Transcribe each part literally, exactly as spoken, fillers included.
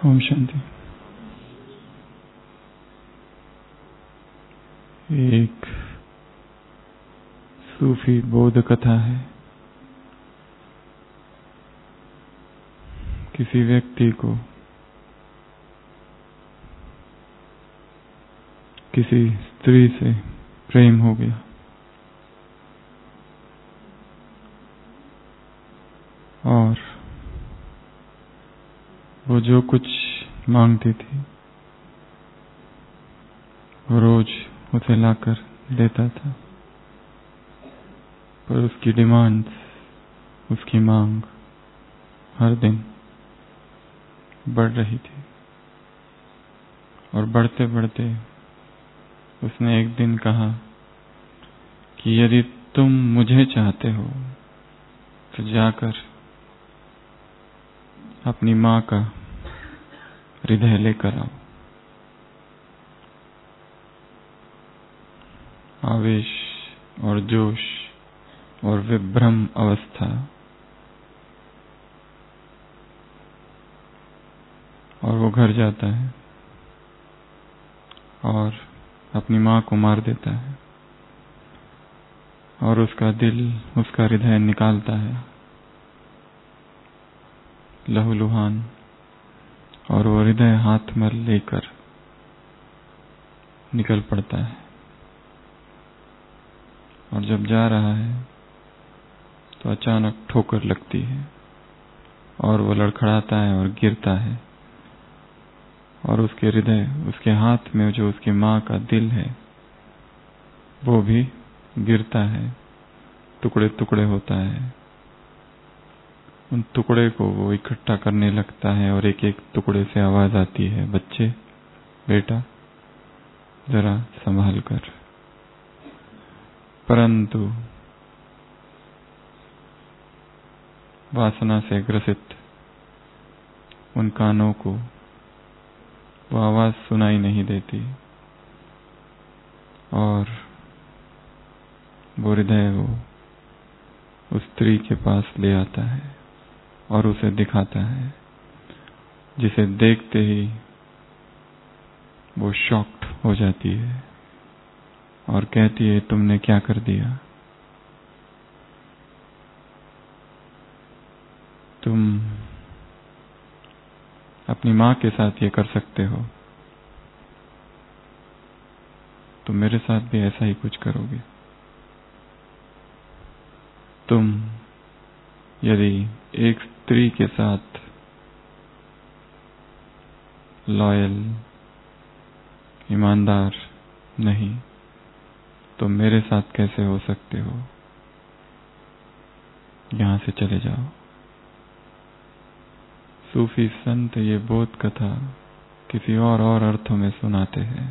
ओम शांति। एक सूफी बोध कथा है। किसी व्यक्ति को किसी स्त्री से प्रेम हो गया और वो जो कुछ मांगती थी वो रोज उसे लाकर देता था, पर उसकी डिमांड्स, उसकी मांग हर दिन बढ़ रही थी और बढ़ते बढ़ते उसने एक दिन कहा कि यदि तुम मुझे चाहते हो तो जाकर अपनी माँ का हृदय लेकर आओ। आवेश और जोश और विभ्रम अवस्था और वो घर जाता है और अपनी माँ को मार देता है और उसका दिल, उसका हृदय निकालता है लहूलुहान, और वो हृदय हाथ में लेकर निकल पड़ता है। और जब जा रहा है तो अचानक ठोकर लगती है और वो लड़खड़ाता है और गिरता है और उसके हृदय, उसके हाथ में जो उसकी माँ का दिल है वो भी गिरता है, टुकड़े टुकड़े होता है। उन टुकड़े को वो इकट्ठा करने लगता है और एक एक टुकड़े से आवाज आती है, बच्चे, बेटा, जरा संभाल कर। परंतु वासना से ग्रसित उन कानों को वो आवाज सुनाई नहीं देती और वो हृदय वो उस स्त्री के पास ले आता है और उसे दिखाता है, जिसे देखते ही वो शॉक्ड हो जाती है और कहती है, तुमने क्या कर दिया? तुम अपनी माँ के साथ ये कर सकते हो, तो मेरे साथ भी ऐसा ही कुछ करोगे। तुम यदि एक स्त्री के साथ लॉयल, ईमानदार नहीं, तो मेरे साथ कैसे हो सकते हो? यहां से चले जाओ। सूफी संत ये बोध कथा किसी और और अर्थों में सुनाते हैं।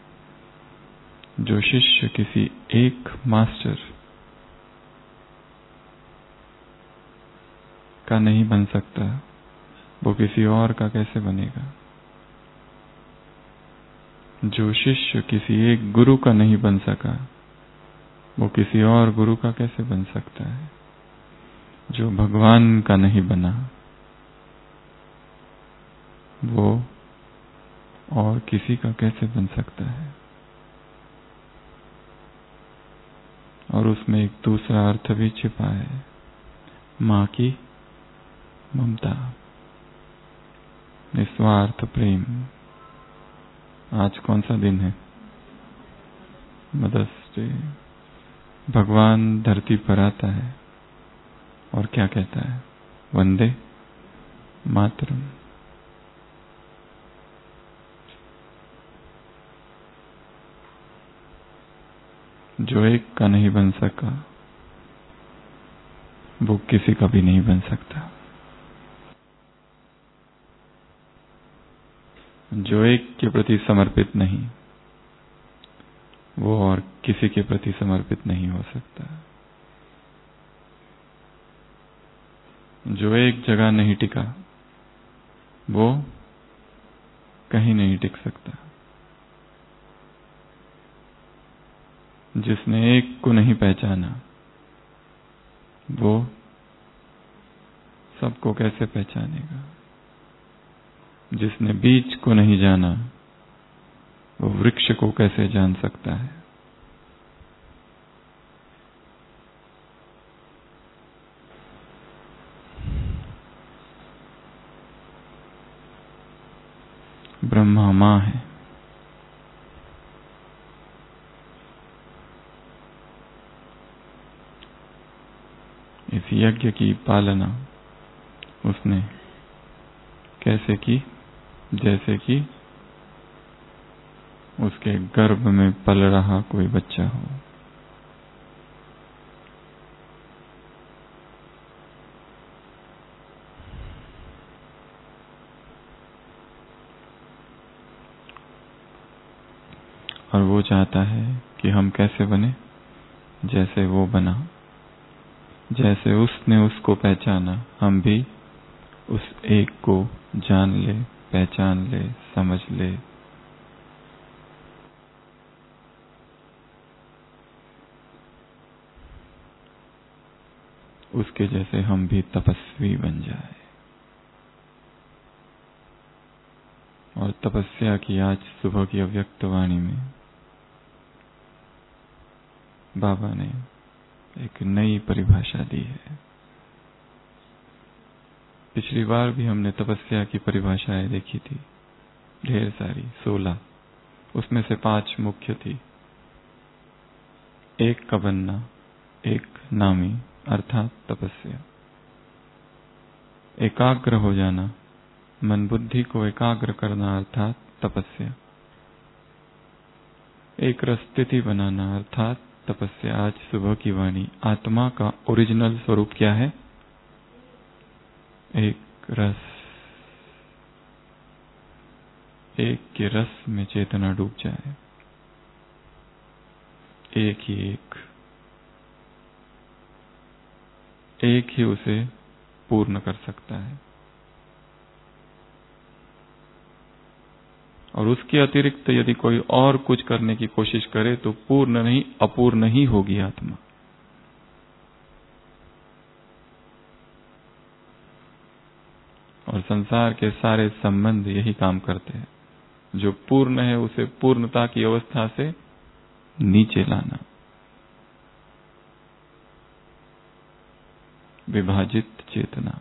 जो शिष्य किसी एक मास्टर का नहीं बन सकता, वो किसी और का कैसे बनेगा? जो शिष्य किसी एक गुरु का नहीं बन सका, वो किसी और गुरु का कैसे बन सकता है? जो भगवान का नहीं बना, वो और किसी का कैसे बन सकता है? और उसमें एक दूसरा अर्थ भी छिपा है, माँ की ममता, निस्वार्थ प्रेम। आज कौन सा दिन है? Mother's Day. भगवान धरती पर आता है और क्या कहता है? वंदे मातरम। जो एक का नहीं बन सका, वो किसी का भी नहीं बन सकता। जो एक के प्रति समर्पित नहीं, वो और किसी के प्रति समर्पित नहीं हो सकता। जो एक जगह नहीं टिका, वो कहीं नहीं टिक सकता। जिसने एक को नहीं पहचाना, वो सबको कैसे पहचानेगा? जिसने बीज को नहीं जाना वो वृक्ष को कैसे जान सकता है। ब्रह्मा मां है, इस यज्ञ की पालना उसने कैसे की? जैसे कि उसके गर्भ में पल रहा कोई बच्चा हो। और वो चाहता है कि हम कैसे बने? जैसे वो बना, जैसे उसने उसको पहचाना, हम भी उस एक को जान ले, पहचान ले, समझ ले। उसके जैसे हम भी तपस्वी बन जाए। और तपस्या की आज सुबह की अव्यक्त वाणी में बाबा ने एक नई परिभाषा दी है। पिछली बार भी हमने तपस्या की परिभाषाएं देखी थी, ढेर सारी, सोलह। उसमें से पांच मुख्य थी। एक का बनना, एक नामी अर्थात तपस्या। एकाग्र हो जाना, मन बुद्धि को एकाग्र करना अर्थात तपस्या। एक रस स्थिति बनाना अर्थात तपस्या। आज सुबह की वाणी, आत्मा का ओरिजिनल स्वरूप क्या है? एक रस। एक के रस में चेतना डूब जाए, एक ही एक एक ही उसे पूर्ण कर सकता है। और उसके अतिरिक्त यदि कोई और कुछ करने की कोशिश करे तो पूर्ण नहीं, अपूर्ण ही होगी आत्मा। और संसार के सारे संबंध यही काम करते हैं। जो पूर्ण है उसे पूर्णता की अवस्था से नीचे लाना। विभाजित चेतना,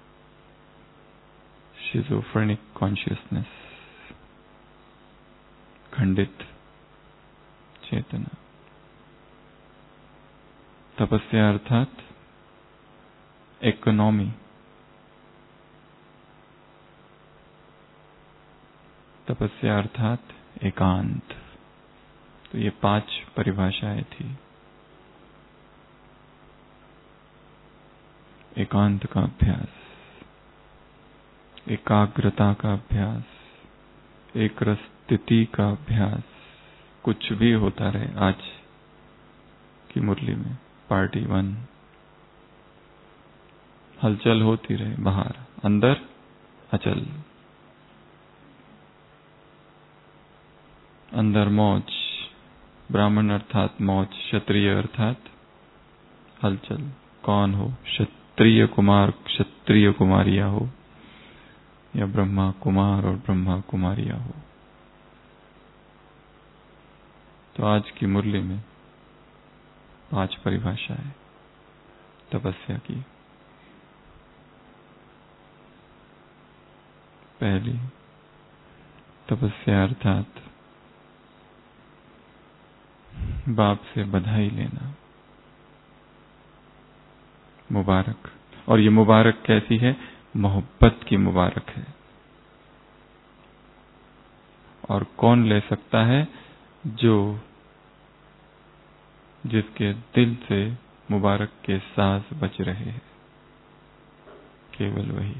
शिजोफ्रेनिक कॉन्शियसनेस, खंडित चेतना। तपस्या अर्थात इकोनॉमी। तपस्या अर्थात एकांत। तो ये पांच परिभाषाएं थी। एकांत का अभ्यास, एकाग्रता का अभ्यास, एक रस स्थिति का अभ्यास। कुछ भी होता रहे आज की मुरली में, पार्टी वन, हलचल होती रहे, बाहर अंदर अचल। अंदर मौज, ब्राह्मण अर्थात मौज, क्षत्रिय अर्थात हलचल। कौन हो, क्षत्रिय कुमार, क्षत्रिय कुमारिया हो, या ब्रह्मा कुमार और ब्रह्मा कुमारिया हो। तो आज की मुरली में पांच परिभाषाएं तपस्या की। पहली, तपस्या अर्थात बाप से बधाई लेना, मुबारक। और ये मुबारक कैसी है? मोहब्बत की मुबारक है। और कौन ले सकता है? जो जिसके दिल से मुबारक के सांस बच रहे हैं, केवल वही।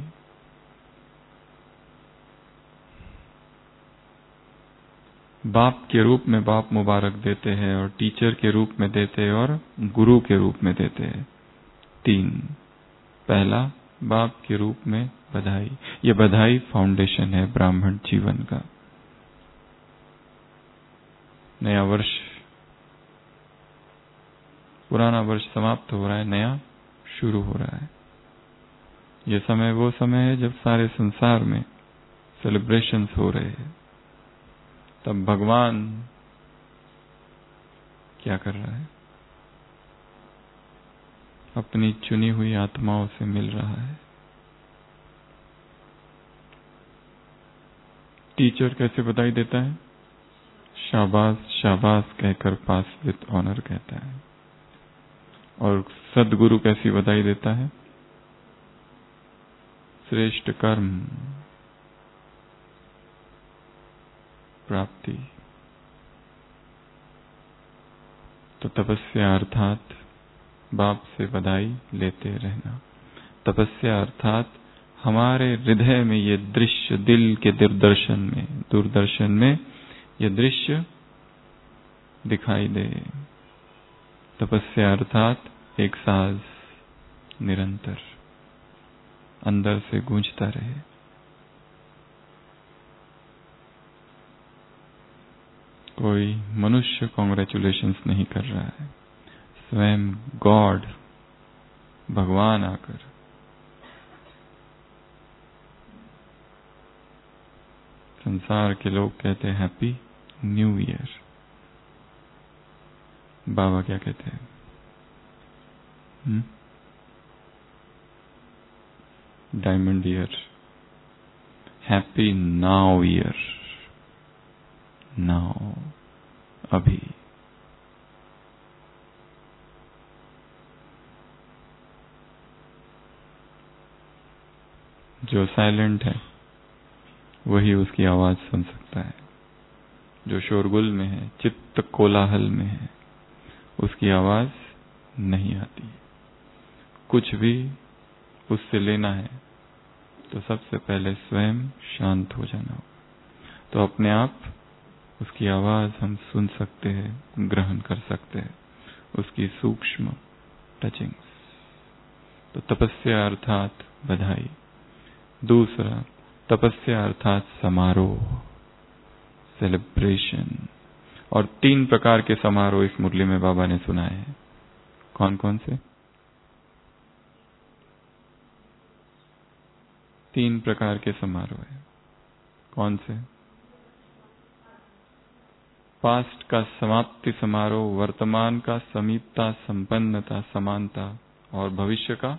बाप के रूप में बाप मुबारक देते हैं, और टीचर के रूप में देते हैं, और गुरु के रूप में देते हैं। तीन। पहला, बाप के रूप में बधाई। ये बधाई फाउंडेशन है ब्राह्मण जीवन का। नया वर्ष, पुराना वर्ष समाप्त हो रहा है, नया शुरू हो रहा है। यह समय वो समय है जब सारे संसार में सेलिब्रेशंस हो रहे हैं, तब भगवान क्या कर रहा है? अपनी चुनी हुई आत्माओं से मिल रहा है। टीचर कैसे बधाई देता है? शाबाश शाबाश कहकर पास विद ऑनर कहता है। और सदगुरु कैसी बधाई देता है? श्रेष्ठ कर्म प्राप्ति। तो तपस्या अर्थात बाप से बधाई लेते रहना। तपस्या अर्थात हमारे हृदय में ये दृश्य, दिल के दूरदर्शन में दूरदर्शन में ये दृश्य दिखाई दे। तपस्या अर्थात एक साज निरंतर अंदर से गूंजता रहे। कोई मनुष्य कॉन्ग्रेचुलेशंस नहीं कर रहा है, स्वयं गॉड भगवान आकर संसार के लोग कहते हैं हैप्पी न्यू ईयर। बाबा क्या कहते हैं? हुँ? Diamond year, happy now year, now अभी। जो साइलेंट है वही उसकी आवाज सुन सकता है। जो शोरगुल में है, चित्त कोलाहल में है, उसकी आवाज नहीं आती। कुछ भी उससे लेना है तो सबसे पहले स्वयं शांत हो जाना होगा, तो अपने आप उसकी आवाज हम सुन सकते हैं, ग्रहण कर सकते हैं, उसकी सूक्ष्म टचिंग्स। तो तपस्या अर्थात बधाई। दूसरा, तपस्या अर्थात समारोह, सेलिब्रेशन। और तीन प्रकार के समारोह इस मुरली में बाबा ने सुनाए हैं। कौन कौन से? तीन प्रकार के समारोह है। कौन से? पास्ट का समाप्ति समारोह, वर्तमान का समीपता, संपन्नता, समानता, और भविष्य का?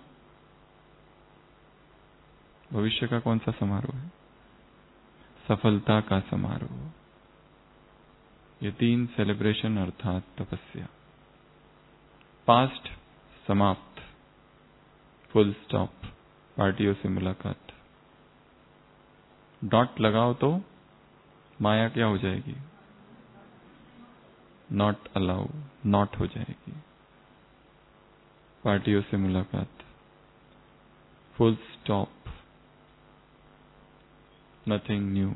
भविष्य का कौन सा समारोह है? सफलता का समारोह। ये तीन सेलिब्रेशन अर्थात तपस्या। पास्ट समाप्त, फुल स्टॉप, पार्टियों से मुलाकात। डॉट लगाओ तो माया क्या हो जाएगी? नॉट अलाउ, नॉट हो जाएगी। पार्टियों से मुलाकात, फुल स्टॉप, नथिंग न्यू।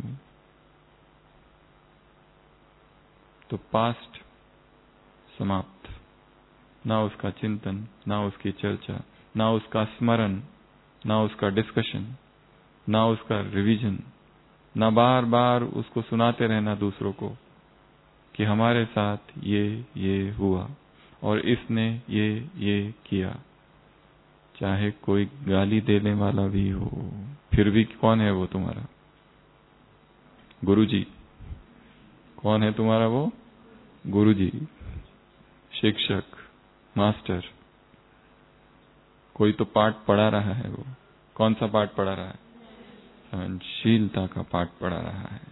तो पास्ट समाप्त, ना उसका चिंतन, ना उसकी चर्चा, ना उसका स्मरण, ना उसका डिस्कशन, ना उसका रिवीजन, ना बार बार उसको सुनाते रहना दूसरों को कि हमारे साथ ये ये हुआ और इसने ये ये किया। चाहे कोई गाली देने वाला भी हो, फिर भी कौन है वो तुम्हारा? गुरुजी। कौन है तुम्हारा वो? गुरुजी, शिक्षक, मास्टर। कोई तो पाठ पढ़ा रहा है। वो कौन सा पाठ पढ़ा रहा है? सहनशीलता का पाठ पढ़ा रहा है।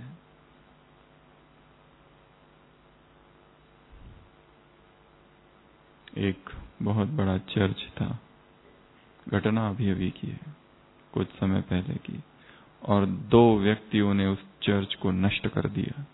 एक बहुत बड़ा चर्च था, घटना अभी अभी की है, कुछ समय पहले की, और दो व्यक्तियों ने उस चर्च को नष्ट कर दिया,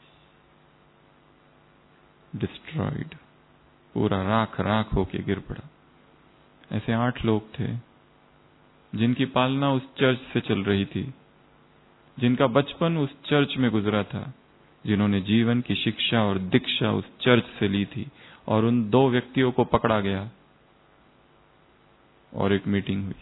डिस्ट्रॉयड, पूरा राख राख होके गिर पड़ा। ऐसे आठ लोग थे जिनकी पालना उस चर्च से चल रही थी, जिनका बचपन उस चर्च में गुजरा था, जिन्होंने जीवन की शिक्षा और दीक्षा उस चर्च से ली थी। और उन दो व्यक्तियों को पकड़ा गया और एक मीटिंग हुई,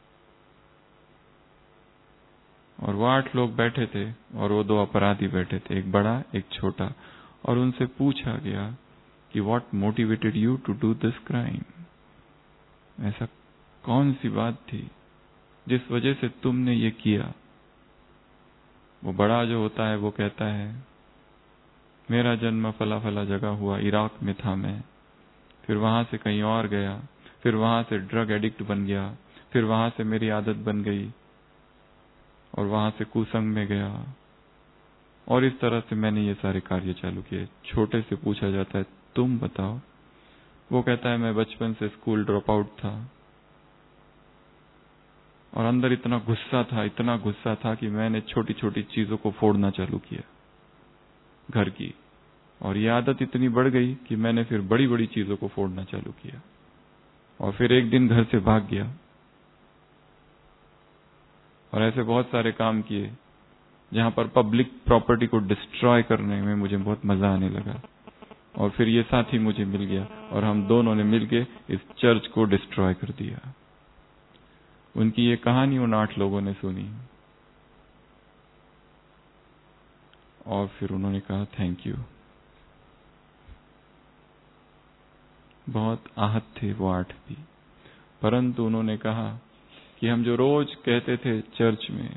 और वो आठ लोग बैठे थे और वो दो अपराधी बैठे थे, एक बड़ा एक छोटा। और उनसे पूछा गया कि what motivated you to do this crime? ऐसा कौन सी बात थी जिस वजह से तुमने ये किया? वो बड़ा जो होता है वो कहता है मेरा जन्म फला फला जगह हुआ, इराक में था मैं, फिर वहां से कहीं और गया, फिर वहां से ड्रग एडिक्ट बन गया, फिर वहां से मेरी आदत बन गई और वहां से कुसंग में गया और इस तरह से मैंने ये सारे कार्य चालू किए। छोटे से पूछा जाता है तुम बताओ, वो कहता है मैं बचपन से स्कूल ड्रॉप आउट था और अंदर इतना गुस्सा था, इतना गुस्सा था कि मैंने छोटी छोटी चीजों को फोड़ना चालू किया घर की, और ये आदत इतनी बढ़ गई कि मैंने फिर बड़ी बड़ी चीजों को फोड़ना चालू किया और फिर एक दिन घर से भाग गया और ऐसे बहुत सारे काम किए जहां पर पब्लिक प्रॉपर्टी को डिस्ट्रॉय करने में मुझे बहुत मजा आने लगा। और फिर ये साथी मुझे मिल गया और हम दोनों ने मिलके इस चर्च को डिस्ट्रॉय कर दिया। उनकी ये कहानी उन आठ लोगों ने सुनी और फिर उन्होंने कहा थैंक यू। बहुत आहत थे वो आठ भी, परंतु उन्होंने कहा कि हम जो रोज कहते थे चर्च में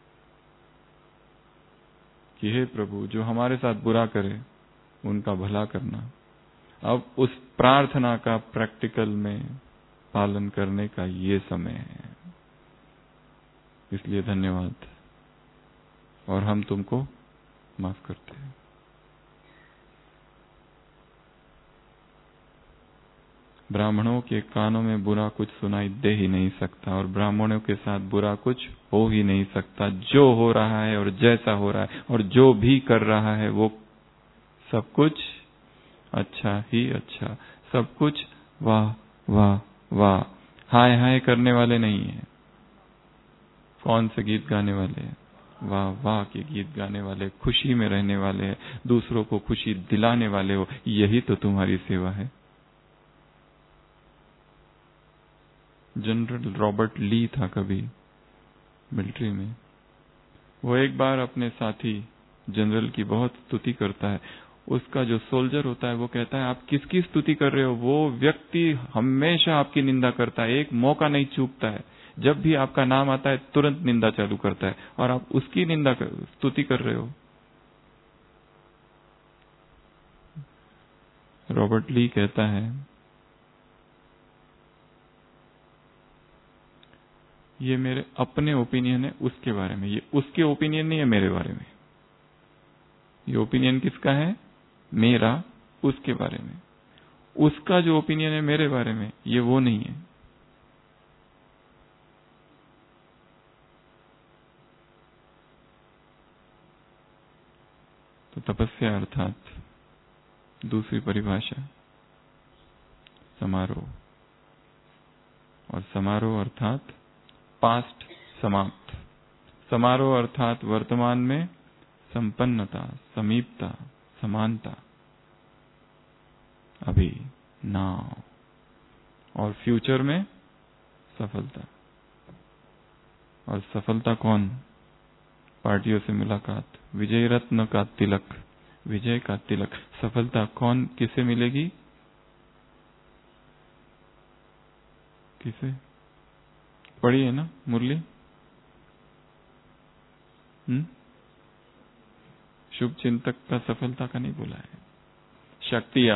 कि हे प्रभु जो हमारे साथ बुरा करे उनका भला करना, अब उस प्रार्थना का प्रैक्टिकल में पालन करने का ये समय है। इसलिए धन्यवाद और हम तुमको माफ करते हैं। ब्राह्मणों के कानों में बुरा कुछ सुनाई दे ही नहीं सकता और ब्राह्मणों के साथ बुरा कुछ हो ही नहीं सकता। जो हो रहा है और जैसा हो रहा है और जो भी कर रहा है वो सब कुछ अच्छा ही अच्छा, सब कुछ वाह वाह वाह। हाय हाय करने वाले नहीं है। कौन से गीत गाने वाले हैं? वाह वाह के गीत गाने वाले, खुशी में रहने वाले, दूसरों को खुशी दिलाने वाले हो। यही तो तुम्हारी सेवा है। जनरल रॉबर्ट ली था कभी मिलिट्री में। वो एक बार अपने साथी जनरल की बहुत स्तुति करता है। उसका जो सोल्जर होता है वो कहता है आप किसकी स्तुति कर रहे हो? वो व्यक्ति हमेशा आपकी निंदा करता है, एक मौका नहीं चूकता है। जब भी आपका नाम आता है तुरंत निंदा चालू करता है और आप उसकी निंदा कर, स्तुति कर रहे हो। रॉबर्ट ली कहता है ये मेरे अपने ओपिनियन है उसके बारे में, ये उसके ओपिनियन नहीं है मेरे बारे में। ये ओपिनियन किसका है? मेरा उसके बारे में। उसका जो ओपिनियन है मेरे बारे में ये वो नहीं है। तो तपस्या अर्थात दूसरी परिभाषा समारोह, और समारोह अर्थात पास्ट समाप्त। समारोह अर्थात वर्तमान में संपन्नता, समीपता, समानता, अभी नाउ, और फ्यूचर में सफलता। और सफलता कौन? पार्टियों से मुलाकात, विजय रत्न का तिलक, विजय का तिलक। सफलता कौन किसे मिलेगी? किसे पढ़ी है ना मुरली? हम्म शुभ चिंतक का सफलता का नहीं बोला है। शक्तियां,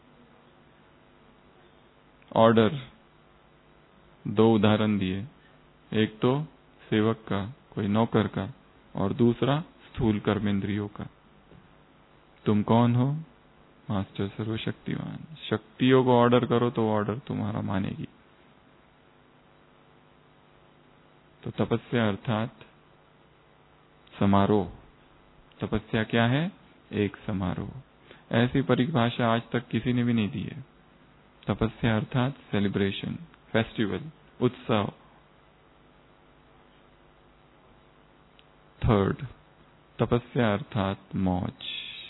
ऑर्डर, दो उदाहरण दिए। एक तो सेवक का, कोई नौकर का, और दूसरा स्थूल कर्मेंद्रियों का। तुम कौन हो? मास्टर सर्वशक्तिमान। शक्तियों को ऑर्डर करो तो ऑर्डर तुम्हारा मानेगी। तो तपस्या अर्थात समारोह। तपस्या क्या है? एक समारोह। ऐसी परिभाषा आज तक किसी ने भी नहीं दी है। तपस्या अर्थात सेलिब्रेशन, फेस्टिवल, उत्सव। थर्ड, तपस्या अर्थात मौज।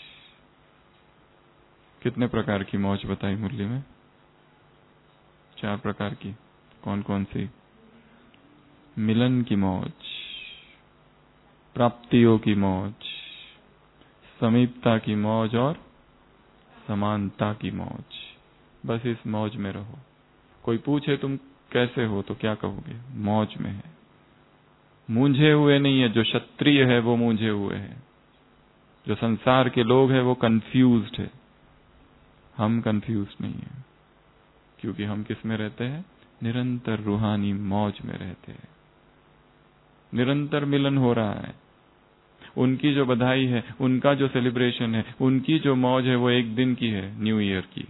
कितने प्रकार की मौज बताई मुरली में? चार प्रकार की। कौन कौन सी? मिलन की मौज, प्राप्तियों की मौज, समीपता की मौज और समानता की मौज। बस इस मौज में रहो। कोई पूछे तुम कैसे हो तो क्या कहोगे? मौज में है। मूंझे हुए नहीं है। जो क्षत्रिय है वो मूंझे हुए है, जो संसार के लोग हैं वो कंफ्यूज्ड है। हम कंफ्यूज नहीं है, क्योंकि हम किस में रहते हैं? निरंतर रूहानी मौज में रहते हैं। निरंतर मिलन हो रहा है। उनकी जो बधाई है, उनका जो सेलिब्रेशन है, उनकी जो मौज है वो एक दिन की है, न्यू ईयर की।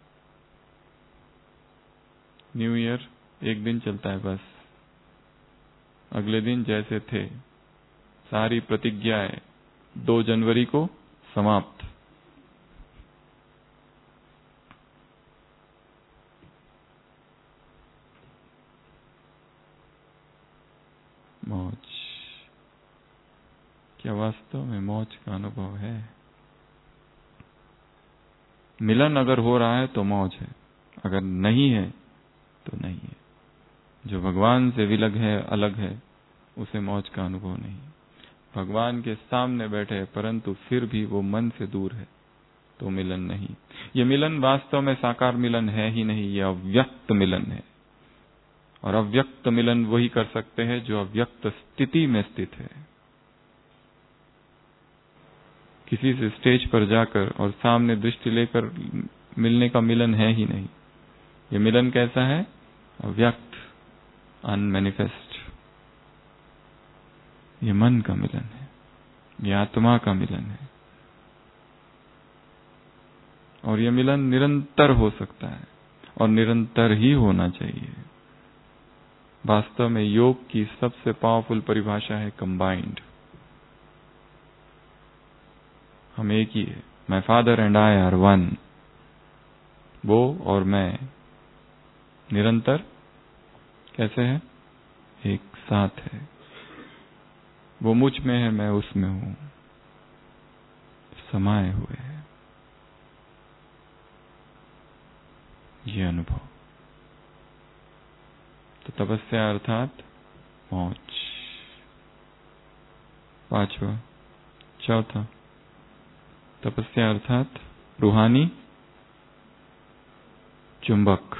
न्यू ईयर एक दिन चलता है बस। अगले दिन जैसे थे, सारी प्रतिज्ञाएं दो जनवरी को समाप्त। मौज, क्या वास्तव में मौज का अनुभव है? मिलन अगर हो रहा है तो मौज है, अगर नहीं है तो नहीं है। जो भगवान से विलग है, अलग है, उसे मौज का अनुभव नहीं। भगवान के सामने बैठे परंतु फिर भी वो मन से दूर है, तो मिलन नहीं। ये मिलन वास्तव में साकार मिलन है ही नहीं, ये अव्यक्त मिलन है। और अव्यक्त मिलन वही कर सकते हैं जो अव्यक्त स्थिति में स्थित है। किसी से स्टेज पर जाकर और सामने दृष्टि लेकर मिलने का मिलन है ही नहीं। ये मिलन कैसा है? अव्यक्त, अनमैनिफेस्ट। ये मन का मिलन है, ये आत्मा का मिलन है। और ये मिलन निरंतर हो सकता है और निरंतर ही होना चाहिए। वास्तव में योग की सबसे पावरफुल परिभाषा है कंबाइंड। हम एक ही है। My father and I are one. वो और मैं निरंतर कैसे है? एक साथ है। वो मुझ में है, मैं उसमें हूं, समाये हुए हैं। ये अनुभव। तो तपस्या अर्थात मौज। पांचवा। चौथा, तपस्या अर्थात रूहानी चुंबक।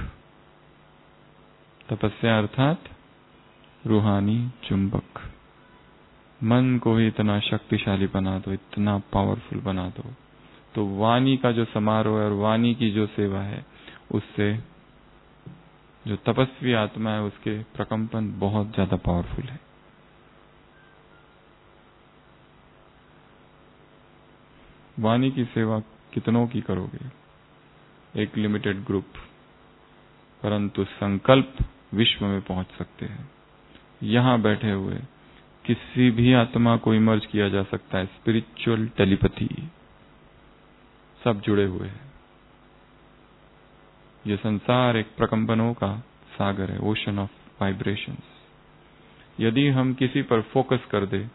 तपस्या अर्थात रूहानी चुंबक। मन को ही इतना शक्तिशाली बना दो, इतना पावरफुल बना दो, तो वाणी का जो समारोह है और वाणी की जो सेवा है, उससे जो तपस्वी आत्मा है उसके प्रकंपन बहुत ज्यादा पावरफुल है। वाणी की सेवा कितनों की करोगे? एक लिमिटेड ग्रुप, परंतु संकल्प विश्व में पहुंच सकते हैं। यहां बैठे हुए किसी भी आत्मा को इमर्ज किया जा सकता है। स्पिरिचुअल टेलीपैथी, सब जुड़े हुए हैं। यह संसार एक प्रकंपनों का सागर है, ओशन ऑफ वाइब्रेशंस। यदि हम किसी पर फोकस कर दे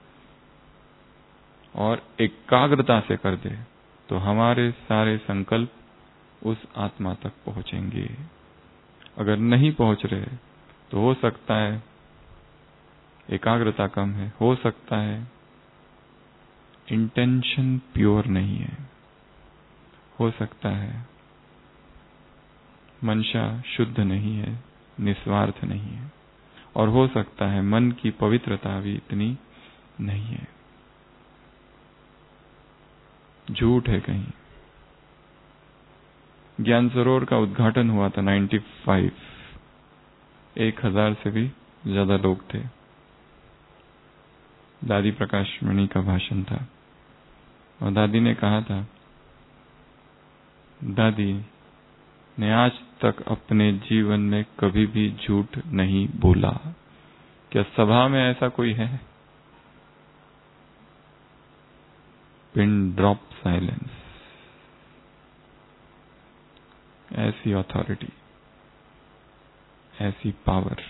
और एकाग्रता से कर दे, तो हमारे सारे संकल्प उस आत्मा तक पहुंचेंगे। अगर नहीं पहुंच रहे तो हो सकता है एकाग्रता कम है, हो सकता है इंटेंशन प्योर नहीं है, हो सकता है मंशा शुद्ध नहीं है, निस्वार्थ नहीं है, और हो सकता है मन की पवित्रता भी इतनी नहीं है, झूठ है कहीं। ज्ञान सरोवर का उद्घाटन हुआ था पचानवे, एक हजार से भी ज्यादा लोग थे। दादी प्रकाश मणि का भाषण था और दादी ने कहा था, दादी ने आज तक अपने जीवन में कभी भी झूठ नहीं बोला। क्या सभा में ऐसा कोई है? Pin drop silence. ऐसी अथॉरिटी, ऐसी पावर।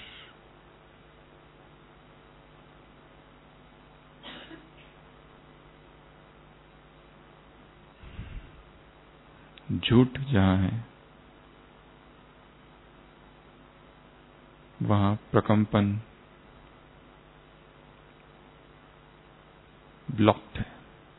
झूठ जहां है वहां प्रकंपन ब्लॉक्ड है।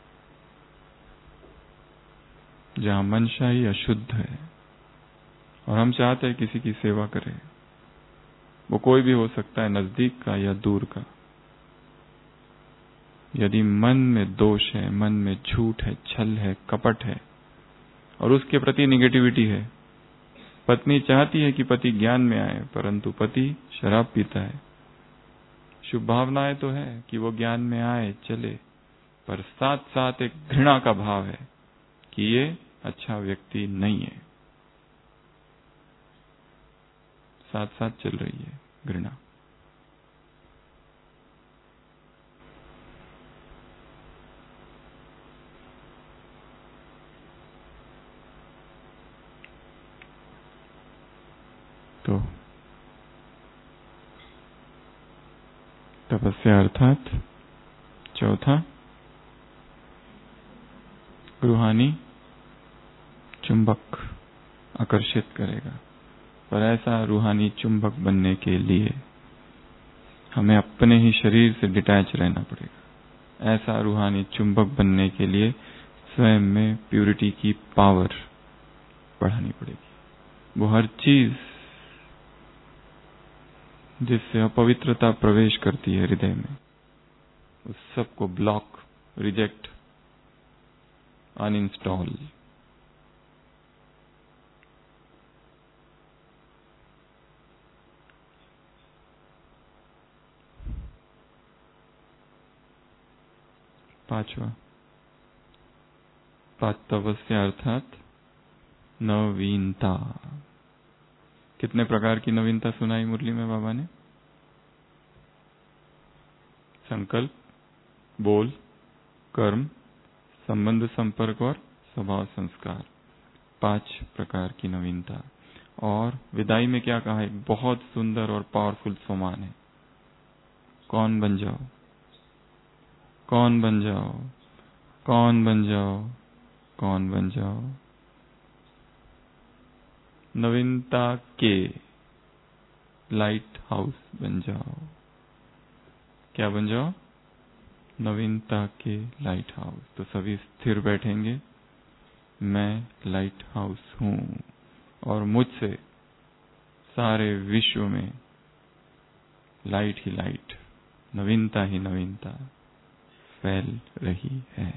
जहां मनशा ही अशुद्ध है और हम चाहते हैं किसी की सेवा करें, वो कोई भी हो सकता है, नजदीक का या दूर का, यदि मन में दोष है, मन में झूठ है, छल है, कपट है और उसके प्रति निगेटिविटी है, पत्नी चाहती है कि पति ज्ञान में आए, परंतु पति शराब पीता है। शुभ भावनाएं तो है कि वो ज्ञान में आए, चले, पर साथ साथ एक घृणा का भाव है कि ये अच्छा व्यक्ति नहीं है। साथ साथ चल रही है घृणा। तो तपस्या अर्थात चौथा रूहानी चुंबक आकर्षित करेगा। पर ऐसा रूहानी चुंबक बनने के लिए हमें अपने ही शरीर से डिटैच रहना पड़ेगा। ऐसा रूहानी चुंबक बनने के लिए स्वयं में प्यूरिटी की पावर बढ़ानी पड़ेगी। वो हर चीज जिससे अपवित्रता प्रवेश करती है हृदय में, उस सब को ब्लॉक, रिजेक्ट, अनइंस्टॉल। पांचवा तपस्या अर्थात नवीनता। कितने प्रकार की नवीनता सुनाई मुरली में बाबा ने? संकल्प, बोल, कर्म, संबंध संपर्क और स्वभाव संस्कार। पांच प्रकार की नवीनता। और विदाई में क्या कहा? एक बहुत सुंदर और पावरफुल सोमान है, कौन बन जाओ, कौन बन जाओ, कौन बन जाओ, कौन बन जाओ। नवीनता के लाइट हाउस बन जाओ। क्या बन जाओ? नवीनता के लाइट हाउस। तो सभी स्थिर बैठेंगे, मैं लाइट हाउस हूं और मुझसे सारे विश्व में लाइट ही लाइट, नवीनता ही नवीनता फैल रही है।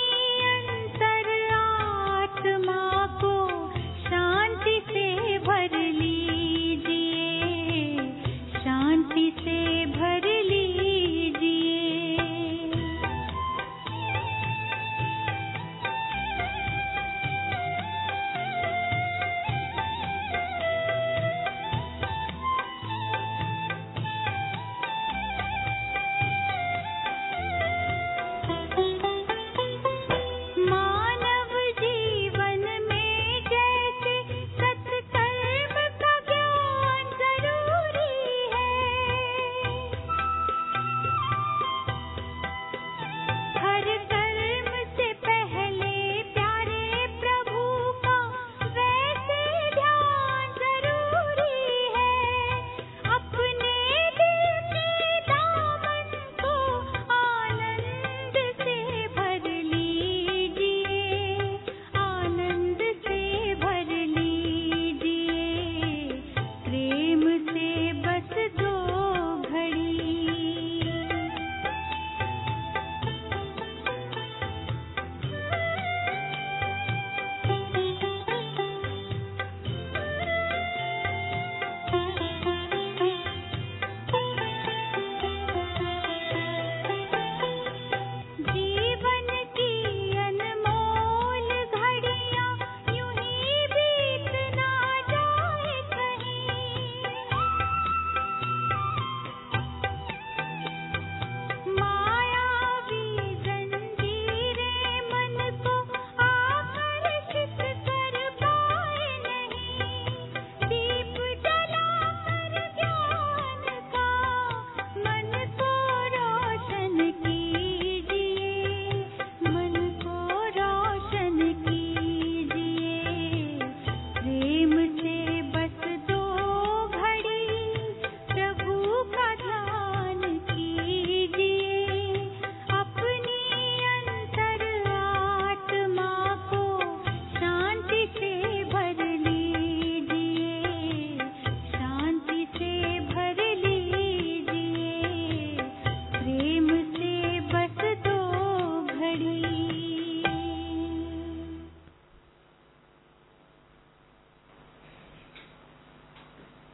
भर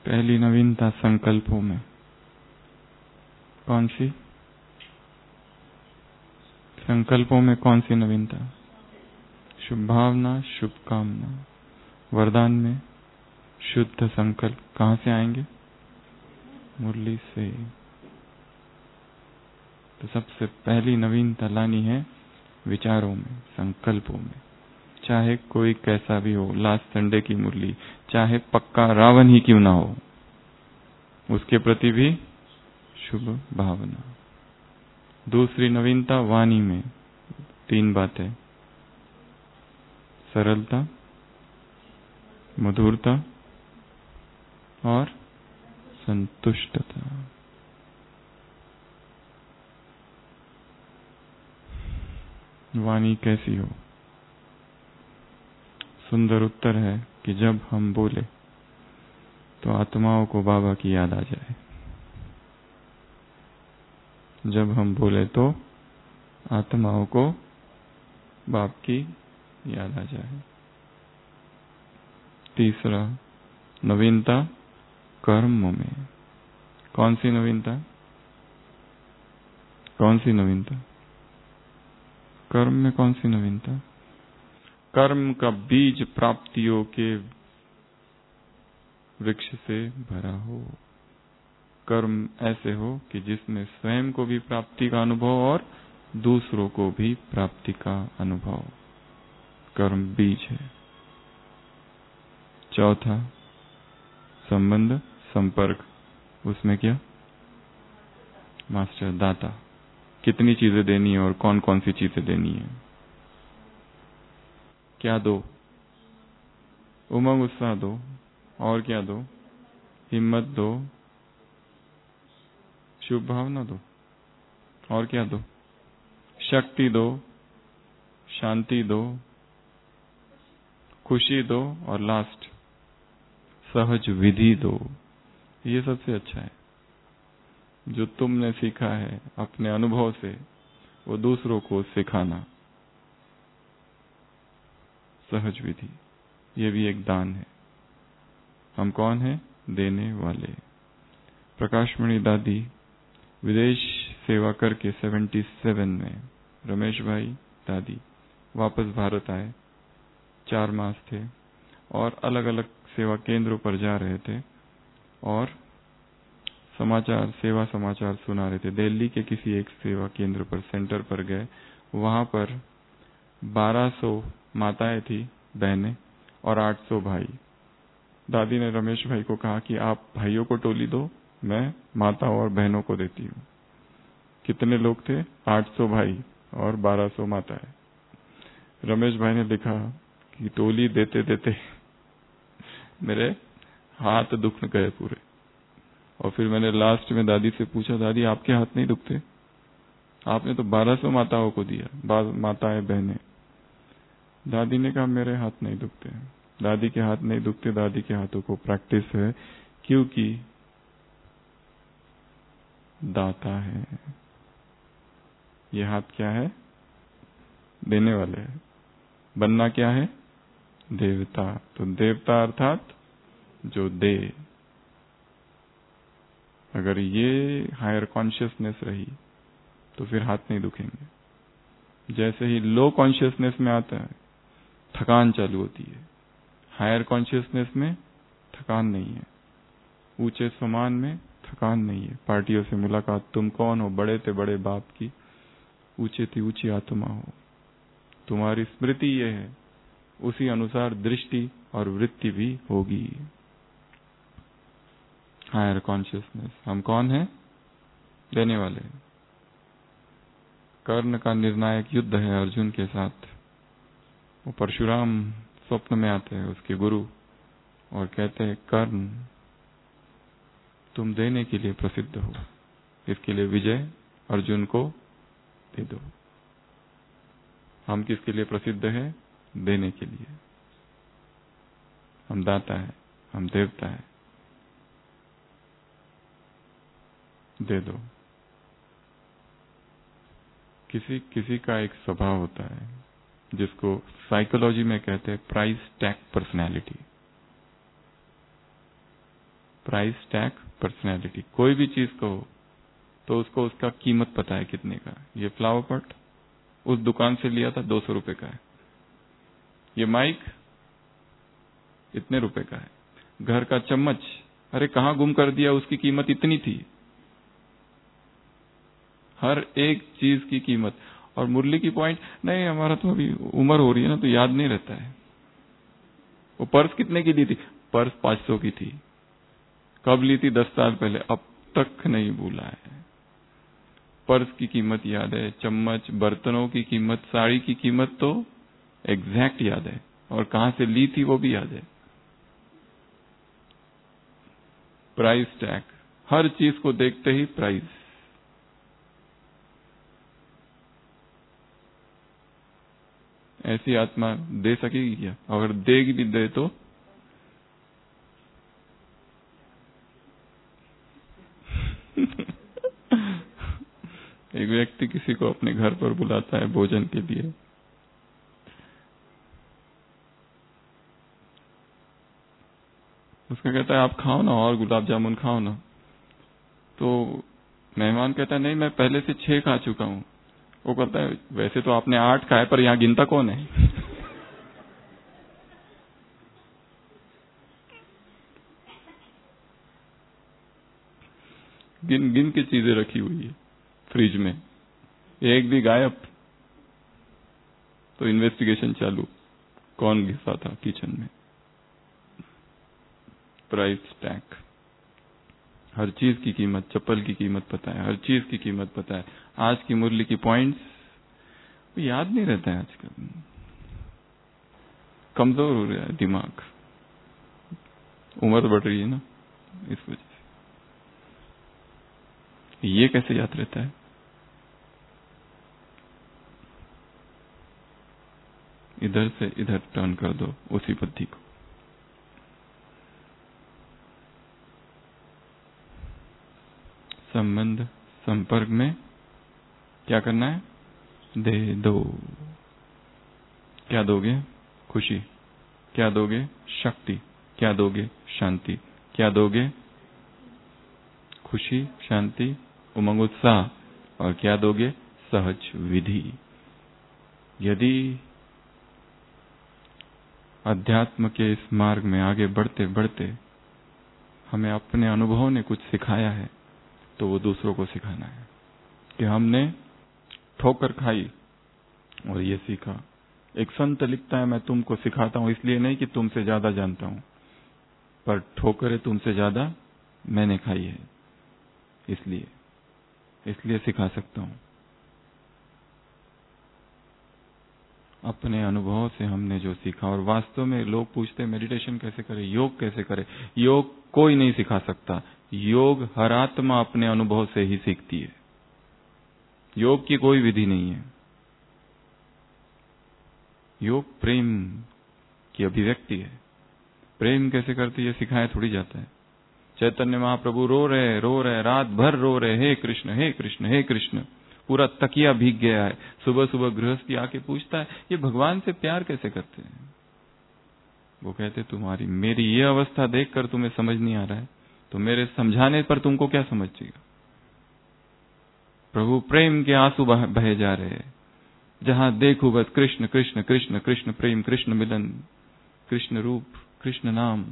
पहली नवीनता संकल्पों में कौन सी? संकल्पों में कौन सी नवीनता? शुभ भावना, शुभ कामना। वरदान में शुद्ध संकल्प कहां से आएंगे? मुरली से। तो सबसे पहली नवीनता लानी है विचारों में, संकल्पों में। चाहे कोई कैसा भी हो, लास्ट संडे की मुरली, चाहे पक्का रावण ही क्यों ना हो, उसके प्रति भी शुभ भावना। दूसरी नवीनता वाणी में तीन बातें: सरलता, मधुरता और संतुष्टता। वाणी कैसी हो? सुंदर उत्तर है कि जब हम बोले तो आत्माओं को बाबा की याद आ जाए। जब हम बोले तो आत्माओं को बाप की याद आ जाए। तीसरा नवीनता कर्म में। कौन सी नवीनता? कौन सी नवीनता? कर्म में कौन सी नवीनता? कर्म का बीज प्राप्तियों के वृक्ष से भरा हो। कर्म ऐसे हो कि जिसमें स्वयं को भी प्राप्ति का अनुभव और दूसरों को भी प्राप्ति का अनुभव। कर्म बीज है। चौथा संबंध, संपर्क। उसमें क्या? मास्टर, दाता। कितनी चीजें देनी है और कौन कौन सी चीजें देनी है? क्या दो? उमंग उत्साह दो। और क्या दो? हिम्मत दो, शुभ भावना दो। और क्या दो? शक्ति दो, शांति दो, खुशी दो और लास्ट सहज विधि दो। ये सबसे अच्छा है। जो तुमने सीखा है अपने अनुभव से, वो दूसरों को सिखाना। सहज विधि, ये भी एक दान है। हम कौन हैं? देने वाले। प्रकाशमणि दादी विदेश सेवा करके सतहत्तर में, रमेश भाई दादी वापस भारत आए। चार मास थे और अलग अलग सेवा केंद्रों पर जा रहे थे और समाचार, सेवा समाचार सुना रहे थे। दिल्ली के किसी एक सेवा केंद्र पर, सेंटर पर गए। वहां पर बारह सौ माताएं थी, बहनें, और आठ सौ भाई। दादी ने रमेश भाई को कहा कि आप भाइयों को टोली दो, मैं माताओं और बहनों को देती हूँ। कितने लोग थे? आठ सौ भाई और बारह सौ माताएं। रमेश भाई ने लिखा कि टोली देते देते मेरे हाथ दुख गए पूरे। और फिर मैंने लास्ट में दादी से पूछा, दादी आपके हाथ नहीं दुखते? आपने तो बारह सौ माताओं को दिया, माताएं बहनें। दादी ने कहा मेरे हाथ नहीं दुखते। दादी के हाथ नहीं दुखते, दादी के हाथों को प्रैक्टिस है, क्योंकि दाता है। ये हाथ क्या है? देने वाले है। बनना क्या है? देवता। तो देवता अर्थात जो दे। अगर ये हायर कॉन्शियसनेस रही तो फिर हाथ नहीं दुखेंगे। जैसे ही लो कॉन्शियसनेस में आता है थकान चालू होती है, हायर कॉन्शियसनेस में थकान नहीं है, ऊंचे समान में थकान नहीं है। पार्टियों से मुलाकात, तुम कौन हो? बड़े थे बड़े बाप की, ऊंचे थी ऊंची आत्मा हो। तुम्हारी स्मृति ये है, उसी अनुसार दृष्टि और वृत्ति भी होगी। Higher consciousness. हम कौन है? देने वाले। कर्ण का निर्णायक युद्ध है अर्जुन के साथ। वो परशुराम स्वप्न में आते हैं, उसके गुरु, और कहते हैं कर्ण तुम देने के लिए प्रसिद्ध हो, इसके लिए विजय अर्जुन को दे दो। हम किसके लिए प्रसिद्ध हैं? देने के लिए। हम दाता है, हम देवता है, दे दो। किसी किसी का एक स्वभाव होता है जिसको साइकोलॉजी में कहते हैं price tag personality. Price tag personality. कोई भी चीज कहो तो उसको उसका कीमत पता है कितने का। ये फ्लावर पॉट उस दुकान से लिया था, दो सौ रुपए का है। ये माइक इतने रुपए का है। घर का चम्मच, अरे कहाँ गुम कर दिया, उसकी कीमत इतनी थी। हर एक चीज की कीमत। और मुरली की पॉइंट, नहीं हमारा तो अभी उम्र हो रही है ना, तो याद नहीं रहता है। वो पर्स कितने की ली थी? पर्स पांच सौ की थी। कब ली थी? दस साल पहले, अब तक नहीं भूला है। पर्स की कीमत याद है, चम्मच, बर्तनों की कीमत, साड़ी की कीमत तो एग्जैक्ट याद है, और कहां से ली थी वो भी याद है। प्राइस टैग, हर चीज को देखते ही प्राइस। ऐसी आत्मा दे सकेगी क्या? अगर देगी भी दे तो एक व्यक्ति किसी को अपने घर पर बुलाता है भोजन के लिए। उसका कहता है आप खाओ ना, और गुलाब जामुन खाओ ना। तो मेहमान कहता है नहीं मैं पहले से छह खा चुका हूं। वो कहता है वैसे तो आपने आठ खाए, पर यहां गिनता कौन है? गिन गिन के चीजें रखी हुई है फ्रिज में, एक भी गायब तो इन्वेस्टिगेशन चालू, कौन घिसा था किचन में। प्राइस टैग, हर चीज की कीमत, चप्पल की कीमत पता है, हर चीज की कीमत पता है। आज की मुरली की पॉइंट्स याद नहीं रहता है आजकल, कमजोर हो रहा है दिमाग, उम्र बढ़ रही है ना, इस वजह से। ये कैसे याद रहता है? इधर से इधर टर्न कर दो उसी बुद्धि को। संबंध संपर्क में क्या करना है? दे दो। क्या दोगे? खुशी। क्या दोगे? शक्ति। क्या दोगे? शांति। क्या दोगे? खुशी, शांति, उमंग, उत्साह। और क्या दोगे? सहज विधि। यदि अध्यात्म के इस मार्ग में आगे बढ़ते बढ़ते हमें अपने अनुभव ने कुछ सिखाया है, तो वो दूसरों को सिखाना है। कि हमने ठोकर खाई और ये सीखा। एक संत लिखता है मैं तुमको सिखाता हूं, इसलिए नहीं कि तुमसे ज्यादा जानता हूं, पर ठोकरें तुमसे ज्यादा मैंने खाई है, इसलिए इसलिए सिखा सकता हूं। अपने अनुभव से हमने जो सीखा। और वास्तव में लोग पूछते हैं मेडिटेशन कैसे करें, योग कैसे करें। योग कोई नहीं सिखा सकता। योग हर आत्मा अपने अनुभव से ही सीखती है। योग की कोई विधि नहीं है। योग प्रेम की अभिव्यक्ति है। प्रेम कैसे करती है सिखाया थोड़ी जाता है। चैतन्य महाप्रभु रो रहे रो रहे रात भर रो रहे, हे कृष्ण हे कृष्ण हे कृष्ण, पूरा तकिया भीग गया है। सुबह सुबह गृहस्थी आके पूछता है ये भगवान से प्यार कैसे करते हैं? वो कहते तुम्हारी मेरी ये अवस्था देखकर तुम्हें समझ नहीं आ रहा है, तो मेरे समझाने पर तुमको क्या समझ जाएगा। प्रभु प्रेम के आंसू बहे जा रहे हैं, जहां देखो बस कृष्ण कृष्ण कृष्ण कृष्ण प्रेम, कृष्ण मिलन, कृष्ण रूप, कृष्ण नाम।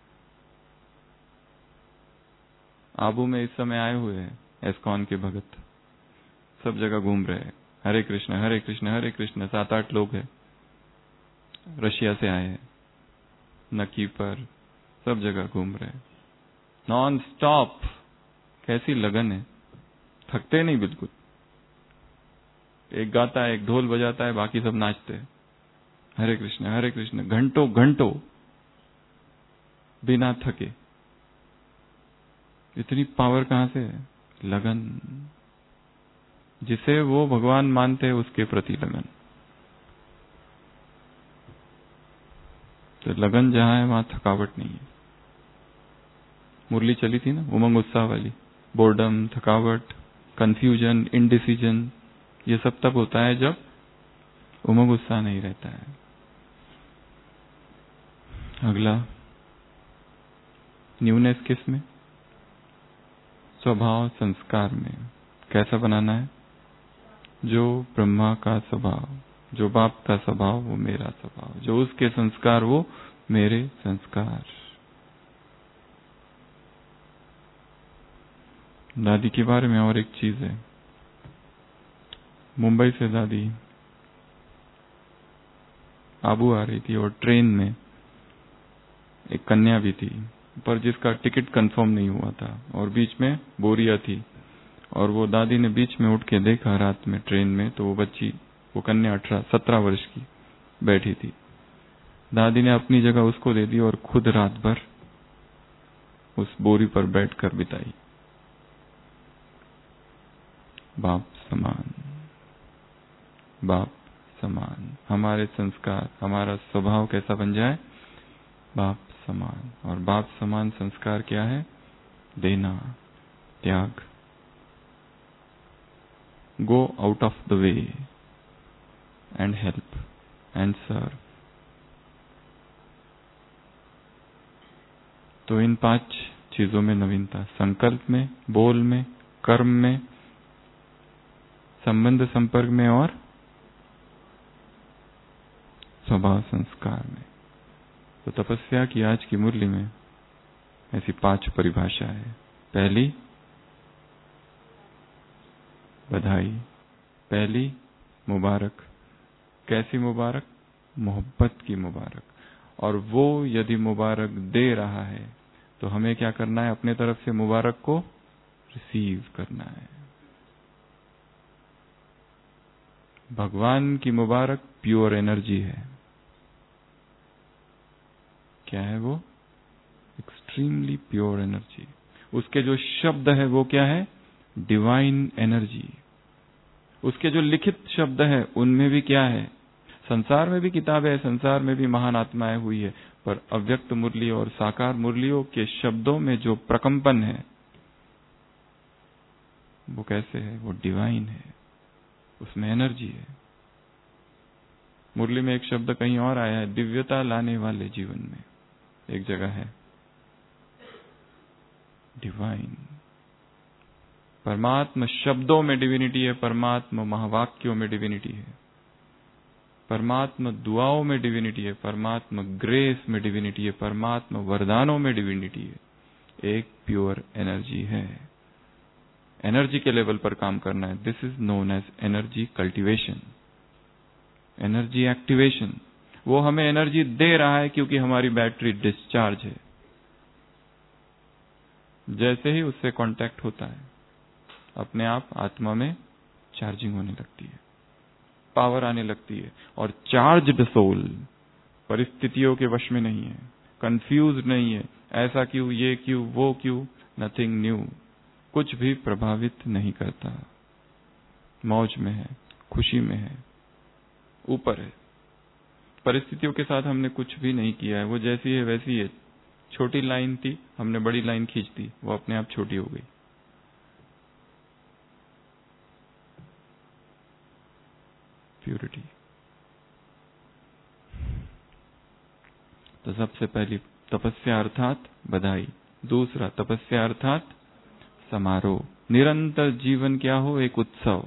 आबू में इस समय आए हुए हैं एस्कॉन के भगत, सब जगह घूम रहे हैं, हरे कृष्ण हरे कृष्ण हरे कृष्ण। सात आठ लोग हैं, रशिया से आए हैं, नकी पर सब जगह घूम रहे हैं नॉन स्टॉप। कैसी लगन है, थकते नहीं बिल्कुल। एक गाता है, एक ढोल बजाता है, बाकी सब नाचते हैं, हरे कृष्ण हरे कृष्ण, घंटों घंटों बिना थके। इतनी पावर कहां से है? लगन। जिसे वो भगवान मानते हैं उसके प्रति लगन। तो लगन जहां है वहां थकावट नहीं है। मुरली चली थी ना उमंग उत्साह वाली, बोर्डम, थकावट, कंफ्यूजन, इनडिसीजन, ये सब तब होता है जब उमंग उत्साह नहीं रहता है। अगला न्यूनेस किस में? स्वभाव संस्कार में। कैसा बनाना है? जो ब्रह्मा का स्वभाव, जो बाप का स्वभाव वो मेरा स्वभाव, जो उसके संस्कार वो मेरे संस्कार। दादी के बारे में और एक चीज है। मुंबई से दादी आबू आ रही थी और ट्रेन में एक कन्या भी थी, पर जिसका टिकट कंफर्म नहीं हुआ था और बीच में बोरिया थी। और वो दादी ने बीच में उठ के देखा रात में ट्रेन में, तो वो बच्ची, वो कन्या अठारह सत्रह वर्ष की बैठी थी। दादी ने अपनी जगह उसको दे दी और खुद रात भर उस बोरी पर बैठकर बिताई। बाप समान, बाप समान। हमारे संस्कार, हमारा स्वभाव कैसा बन जाए? बाप समान। और बाप समान संस्कार क्या है? देना, त्याग। Go out of the way and help and serve. तो इन पांच चीजों में नवीनता, संकल्प में, बोल में, कर्म में, संबंध संपर्क में और स्वभाव संस्कार में। तो तपस्या की आज की मुरली में ऐसी पांच परिभाषा है। पहली बधाई, पहली मुबारक। कैसी मुबारक? मोहब्बत की मुबारक। और वो यदि मुबारक दे रहा है तो हमें क्या करना है? अपने तरफ से मुबारक को रिसीव करना है। भगवान की मुबारक प्योर एनर्जी है। क्या है वो? Extremely pure energy. उसके जो शब्द है वो क्या है? Divine energy. उसके जो लिखित शब्द है उनमें भी क्या है? संसार में भी किताबें है, संसार में भी महान आत्माएं हुई है, पर अव्यक्त मुरली और साकार मुरलियों के शब्दों में जो प्रकंपन है वो कैसे है? वो डिवाइन है, उसमें एनर्जी है। मुरली में एक शब्द कहीं और आया है, दिव्यता लाने वाले जीवन में, एक जगह है डिवाइन। परमात्मा शब्दों में डिविनिटी है, परमात्मा महावाक्यों में डिविनिटी है, परमात्मा दुआओं में डिविनिटी है, परमात्मा ग्रेस में डिविनिटी है, परमात्मा वरदानों में डिविनिटी है। एक प्योर एनर्जी है। एनर्जी के लेवल पर काम करना है। This is known as energy cultivation, energy activation. वो हमें एनर्जी दे रहा है क्योंकि हमारी बैटरी डिस्चार्ज है। जैसे ही उससे कांटेक्ट होता है अपने आप आत्मा में चार्जिंग होने लगती है, पावर आने लगती है। और चार्ज्ड सोल परिस्थितियों के वश में नहीं है, कंफ्यूज नहीं है, ऐसा क्यों, ये क्यों, वो क्यों, नथिंग न्यू। कुछ भी प्रभावित नहीं करता, मौज में है, खुशी में है, ऊपर है। परिस्थितियों के साथ हमने कुछ भी नहीं किया है, वो जैसी है वैसी है। छोटी लाइन थी, हमने बड़ी लाइन खींच दी, वो अपने आप छोटी हो गई। प्यूरिटी। तो सबसे पहली तपस्या अर्थात बधाई। दूसरा तपस्या अर्थात समारोह। निरंतर जीवन क्या हो? एक उत्सव।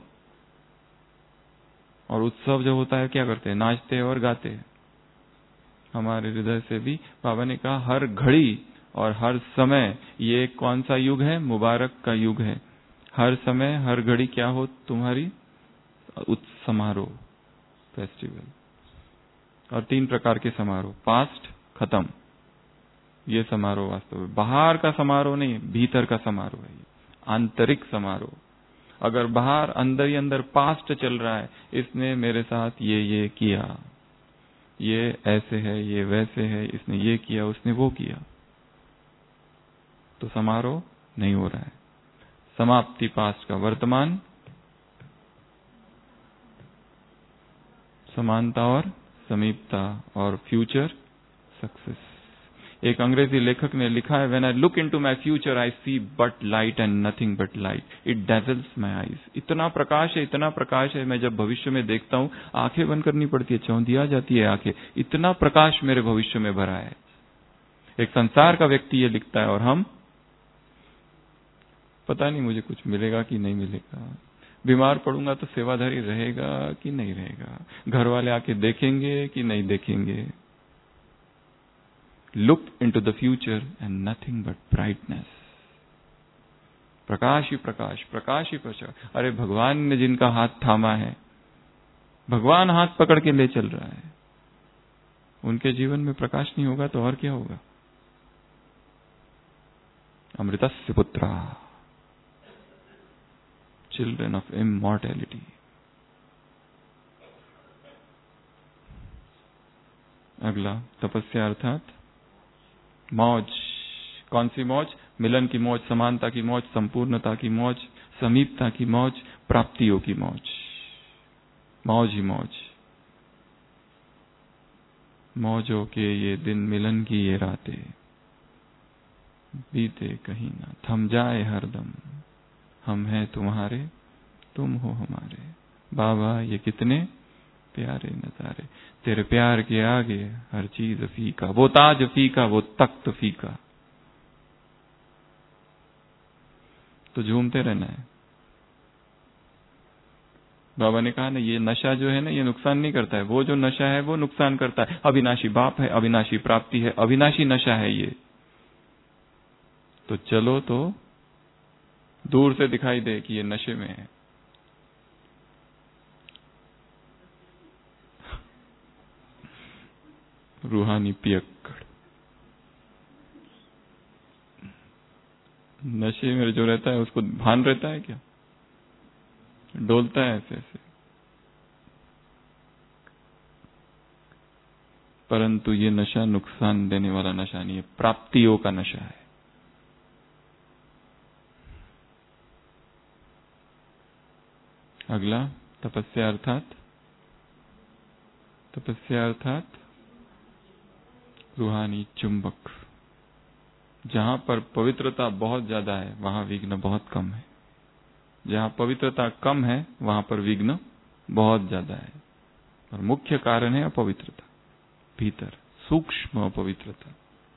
और उत्सव जो होता है क्या करते हैं? नाचते और गाते हैं। हमारे हृदय से भी बाबा ने कहा हर घड़ी और हर समय, ये कौन सा युग है? मुबारक का युग है। हर समय हर घड़ी क्या हो तुम्हारी? समारोह, फेस्टिवल। और तीन प्रकार के समारोह, पास्ट, खत्म, ये समारोह वास्तव में बाहर का समारोह नहीं, भीतर का समारोह है, आंतरिक समारोह। अगर बाहर अंदर ही अंदर पास्ट चल रहा है, इसने मेरे साथ ये ये किया, ये ऐसे है, ये वैसे है, इसने ये किया, उसने वो किया, तो समारोह नहीं हो रहा है। समाप्ति पास्ट का, वर्तमान समानता और समीपता, और फ्यूचर सक्सेस। एक अंग्रेजी लेखक ने लिखा है, when I look into my future I see but light and nothing but light, it dazzles my eyes. इतना प्रकाश है, इतना प्रकाश है, मैं जब भविष्य में देखता हूं आंखें बंद करनी पड़ती है, चौंधिया जाती है आंखें, इतना प्रकाश मेरे भविष्य में भरा है। एक संसार का व्यक्ति ये लिखता है और हम पता नहीं मुझे कुछ मिलेगा कि नहीं मिलेगा, बीमार पड़ूंगा तो सेवाधारी रहेगा कि नहीं रहेगा, घर वाले आके देखेंगे कि नहीं देखेंगे। Look into the future and nothing but brightness. प्रकाश ही प्रकाश, प्रकाश ही प्रकाश। अरे भगवान ने जिनका हाथ थामा है, भगवान हाथ पकड़ के ले चल रहा है, उनके जीवन में प्रकाश नहीं होगा तो और क्या होगा? अमृतस्य पुत्रा, चिल्ड्रन ऑफ इमॉर्टैलिटी। अगला तपस्या अर्थात मौज। कौन सी मौज? मिलन की मौज, समानता की मौज, संपूर्णता की मौज, समीपता की मौज, प्राप्तियों की मौज। मौज ही मौज। मौजों के ये दिन, मिलन की ये रातें, बीते कहीं ना, थम जाए हरदम, हम हैं तुम्हारे, तुम हो हमारे। बाबा ये कितने प्यारे नजारे, तेरे प्यार के आगे हर चीज फीका, वो ताज फीका, वो तख्त फीका। तो झूमते रहना है। बाबा ने कहा ना, ये नशा जो है ना, ये नुकसान नहीं करता है, वो जो नशा है वो नुकसान करता है। अविनाशी बाप है, अविनाशी प्राप्ति है, अविनाशी नशा है ये। तो चलो तो दूर से दिखाई दे कि ये नशे में है। रूहानी पियक्कड़। नशे में जो रहता है उसको भान रहता है क्या? डोलता है ऐसे ऐसे। परंतु ये नशा नुकसान देने वाला नशा नहीं है, प्राप्तियों का नशा है। अगला तपस्या अर्थात तपस्या अर्थात रूहानी चुंबक। जहां पर पवित्रता बहुत ज्यादा है वहां विघ्न बहुत कम है, जहां पवित्रता कम है वहां पर विघ्न बहुत ज्यादा है। और मुख्य कारण है अपवित्रता, भीतर सूक्ष्म अपवित्रता।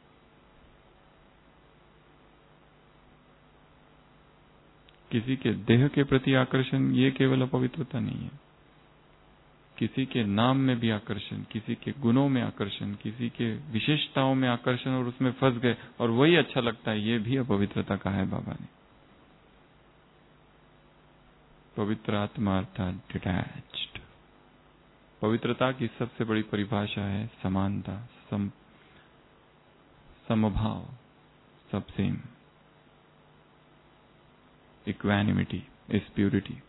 किसी के देह के प्रति आकर्षण ये केवल अपवित्रता नहीं है, किसी के नाम में भी आकर्षण, किसी के गुणों में आकर्षण, किसी के विशेषताओं में आकर्षण और उसमें फंस गए और वही अच्छा लगता है, ये भी अपवित्रता का है बाबा ने। पवित्र आत्मा अर्थात डिटैच्ड। पवित्रता की सबसे बड़ी परिभाषा है समानता, सम, समभाव, सब सेम, इक्वानिमिटी इज प्यूरिटी।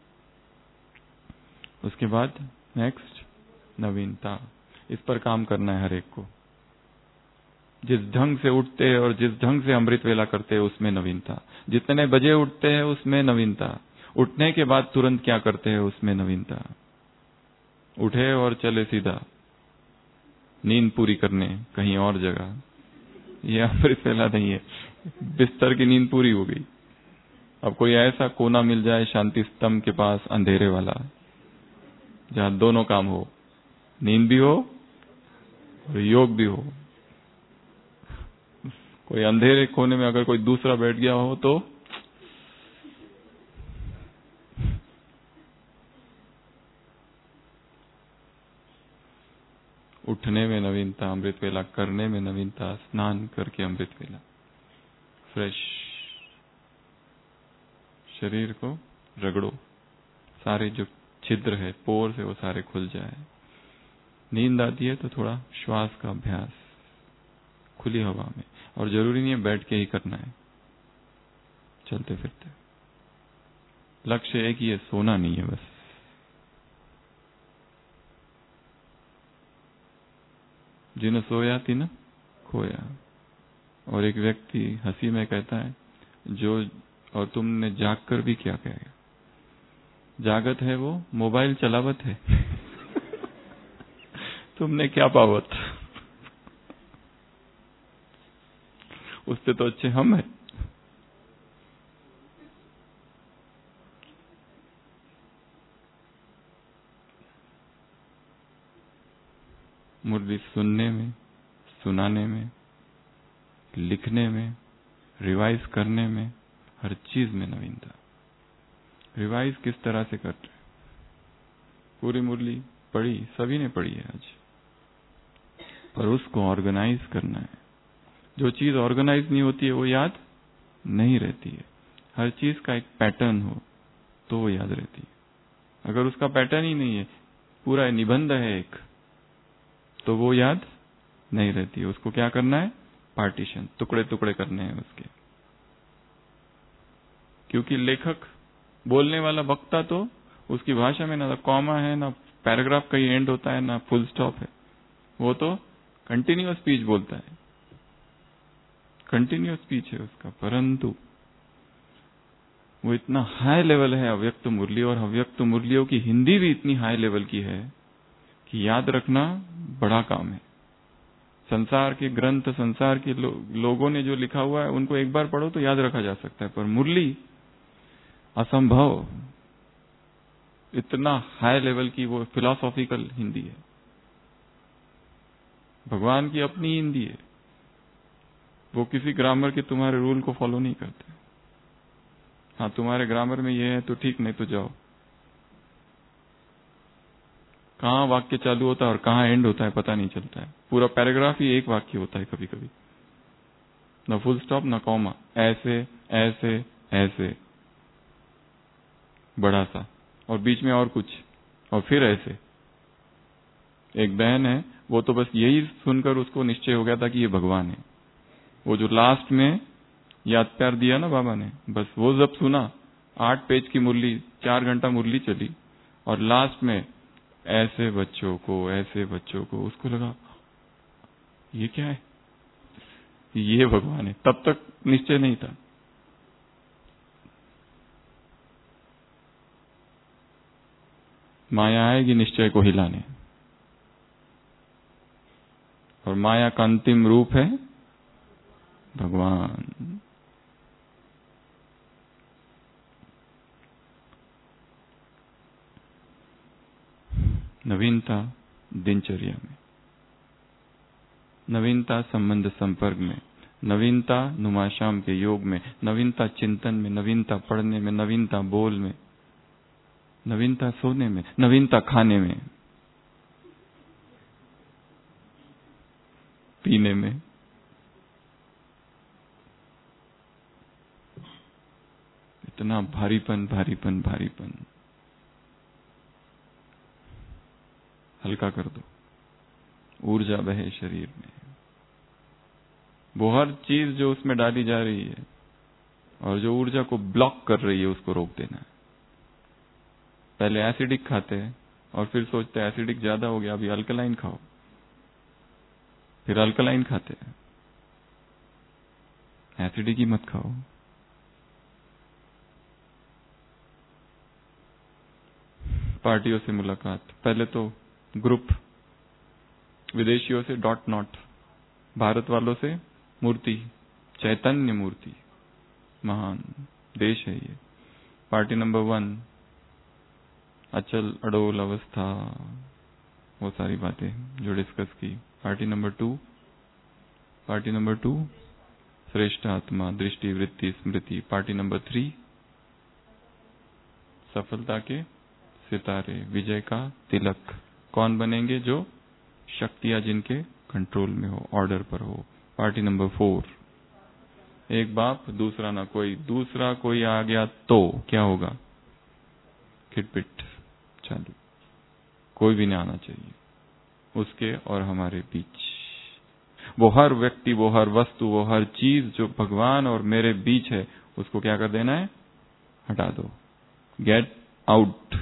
उसके बाद नेक्स्ट नवीनता। इस पर काम करना है हर एक को। जिस ढंग से उठते हैं और जिस ढंग से अमृत वेला करते हैं उसमें नवीनता। जितने बजे उठते हैं उसमें नवीनता। उठने के बाद तुरंत क्या करते हैं उसमें नवीनता। उठे और चले सीधा नींद पूरी करने कहीं और जगह, ये अमृत वेला नहीं है। बिस्तर की नींद पूरी हो गई, अब कोई ऐसा कोना मिल जाए शांति स्तंभ के पास अंधेरे वाला, जहां दोनों काम हो, नींद भी हो और योग भी हो। कोई अंधेरे कोने में अगर कोई दूसरा बैठ गया हो तो उठने में नवीनता, अमृत वेला करने में नवीनता, स्नान करके अमृत वेला फ्रेश। शरीर को रगड़ो, सारे जो छिद्र है पोर से वो सारे खुल जाए। नींद आती है तो थोड़ा श्वास का अभ्यास खुली हवा में, और जरूरी नहीं है बैठ के ही करना है, चलते फिरते। लक्ष्य एक ही है, सोना नहीं है बस। जिन सोया तीन खोया। और एक व्यक्ति हंसी में कहता है, जो और तुमने जाग कर भी क्या कहेगा। जागत है वो मोबाइल चलावत है तुमने क्या पावत उससे तो अच्छे हम हैं। मुरली सुनने में, सुनाने में, लिखने में, रिवाइज करने में, हर चीज में नवीनता। रिवाइज किस तरह से करते हैं? पूरी मुरली पढ़ी, सभी ने पढ़ी है आज, पर उसको ऑर्गेनाइज करना है। जो चीज ऑर्गेनाइज नहीं होती है वो याद नहीं रहती है। हर चीज का एक पैटर्न हो तो वो याद रहती है। अगर उसका पैटर्न ही नहीं है, पूरा निबंध है एक, तो वो याद नहीं रहती है। उसको क्या करना है? पार्टीशन, टुकड़े टुकड़े करने हैं उसके। क्योंकि लेखक, बोलने वाला वक्ता, तो उसकी भाषा में ना कॉमा है, ना पैराग्राफ का एंड होता है, ना फुल स्टॉप है। वो तो कंटिन्यूअस स्पीच बोलता है, कंटिन्यूअस स्पीच है उसका। परंतु वो इतना हाई लेवल है अव्यक्त मुरली, और अव्यक्त मुरलियों की हिंदी भी इतनी हाई लेवल की है कि याद रखना बड़ा काम है। संसार के ग्रंथ, संसार के लो, लोगों ने जो लिखा हुआ है उनको एक बार पढ़ो तो याद रखा जा सकता है, पर मुरली असंभव। इतना हाई लेवल की वो फिलॉसॉफिकल हिंदी है, भगवान की अपनी हिंदी है। वो किसी ग्रामर के तुम्हारे रूल को फॉलो नहीं करते। हाँ, तुम्हारे ग्रामर में ये है तो ठीक, नहीं तो जाओ। कहाँ वाक्य चालू होता है और कहाँ एंड होता है पता नहीं चलता है। पूरा पैराग्राफ ही एक वाक्य होता है कभी कभी, ना फुल स्टॉप ना कॉमा, ऐसे ऐसे ऐसे बड़ा सा, और बीच में और कुछ, और फिर ऐसे। एक बहन है, वो तो बस यही सुनकर उसको निश्चय हो गया था कि ये भगवान है। वो जो लास्ट में याद प्यार दिया ना बाबा ने, बस वो जब सुना, आठ पेज की मुरली, चार घंटा मुरली चली, और लास्ट में ऐसे बच्चों को, ऐसे बच्चों को, उसको लगा ये क्या है, ये भगवान है। तब तक निश्चय नहीं था। माया आएगी निश्चय को हिलाने, और माया का अंतिम रूप है भगवान। नवीनता दिनचर्या में, नवीनता संबंध संपर्क में, नवीनता नुमाशाम के योग में, नवीनता चिंतन में, नवीनता पढ़ने में, नवीनता बोल में, नवीनता सोने में, नवीनता खाने में, पीने में। इतना भारीपन भारीपन भारीपन, हल्का कर दो, ऊर्जा बहे शरीर में। वो हर चीज जो उसमें डाली जा रही है और जो ऊर्जा को ब्लॉक कर रही है, उसको रोक देना है। पहले एसिडिक खाते हैं और फिर सोचते हैं एसिडिक ज्यादा हो गया, अभी अल्कलाइन खाओ, फिर अल्कलाइन खाते हैं। एसिडिक ही मत खाओ। पार्टियों से मुलाकात, पहले तो ग्रुप, विदेशियों से डॉट नॉट, भारत वालों से मूर्ति, चैतन्य मूर्ति, महान देश है ये। पार्टी नंबर वन, अचल अडोल अवस्था, वो सारी बातें जो डिस्कस की। Party number two, party number two श्रेष्ठ आत्मा, दृष्टि, वृत्ति, स्मृति। पार्टी नंबर थ्री सफलता के सितारे, विजय का तिलक। कौन बनेंगे? जो शक्तियां जिनके कंट्रोल में हो, ऑर्डर पर हो। पार्टी नंबर फोर, एक बाप दूसरा ना कोई, दूसरा कोई आ गया तो क्या होगा? खिटपिट चालू, कोई भी नहीं आना चाहिए उसके और हमारे बीच। वो हर व्यक्ति, वो हर वस्तु, वो हर चीज जो भगवान और मेरे बीच है, उसको क्या कर देना है? हटा दो, गेट आउट।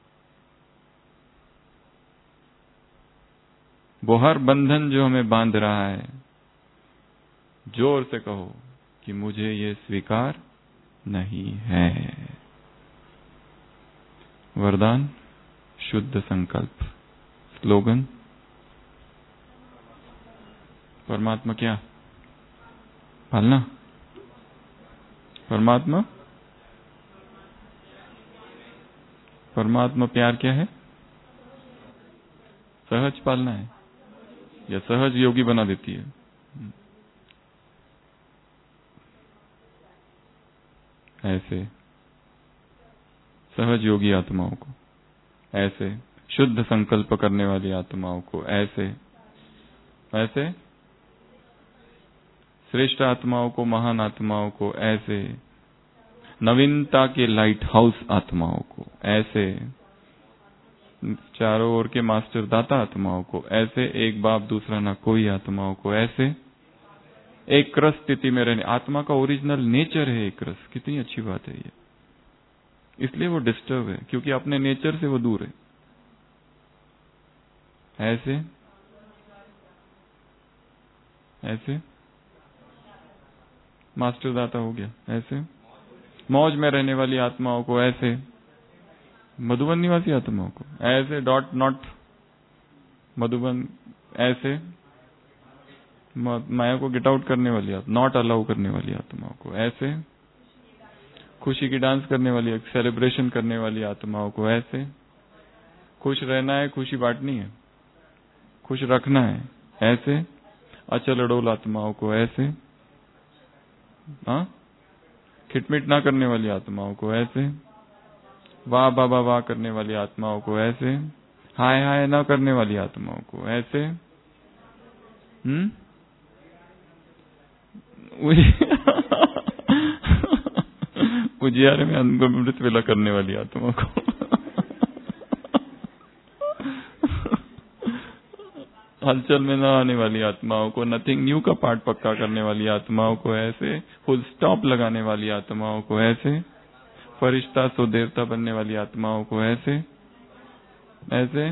वो हर बंधन जो हमें बांध रहा है, जोर से कहो कि मुझे ये स्वीकार नहीं है। वरदान, शुद्ध संकल्प। स्लोगन, परमात्मा क्या? पालना। परमात्मा, परमात्मा प्यार क्या है? सहज पालना है या सहज योगी बना देती है? ऐसे सहज योगी आत्माओं को, ऐसे शुद्ध संकल्प करने वाली आत्माओं को, ऐसे ऐसे श्रेष्ठ आत्माओं को, महान आत्माओं को, ऐसे नवीनता के लाइट हाउस आत्माओं को, ऐसे चारों ओर के मास्टर दाता आत्माओं को, ऐसे एक बाप दूसरा ना कोई आत्माओं को, ऐसे एक रस स्थिति में रहने। आत्मा का ओरिजिनल नेचर है एक रस। कितनी अच्छी बात है ये। इसलिए वो डिस्टर्ब है, क्योंकि अपने नेचर से वो दूर है। ऐसे ऐसे मास्टर दाता हो गया, ऐसे मौज में रहने वाली आत्माओं को, ऐसे मधुबन निवासी आत्माओं को, ऐसे डॉट नॉट मधुबन, ऐसे माया को गेट आउट करने वाली आत्मा, नॉट अलाउ करने वाली आत्माओं को, ऐसे खुशी की डांस करने वाली, सेलिब्रेशन करने वाली आत्माओं को, ऐसे खुश रहना है, खुशी बांटनी है, खुश रखना है, ऐसे अचल अडोल आत्माओं को, ऐसे हाँ खिटमिट ना करने वाली आत्माओं को, ऐसे वाह बाबा वाह करने वाली आत्माओं को, ऐसे हाय हाय ना करने वाली आत्माओं को, ऐसे हम्म उजियारे में अमृत वेला करने वाली आत्माओं को, हलचल में न आने वाली आत्माओं को, नथिंग न्यू का पार्ट पक्का करने वाली आत्माओं को, ऐसे फुल स्टॉप लगाने वाली आत्माओं को, ऐसे फरिश्ता सो देवता बनने वाली आत्माओं को, ऐसे ऐसे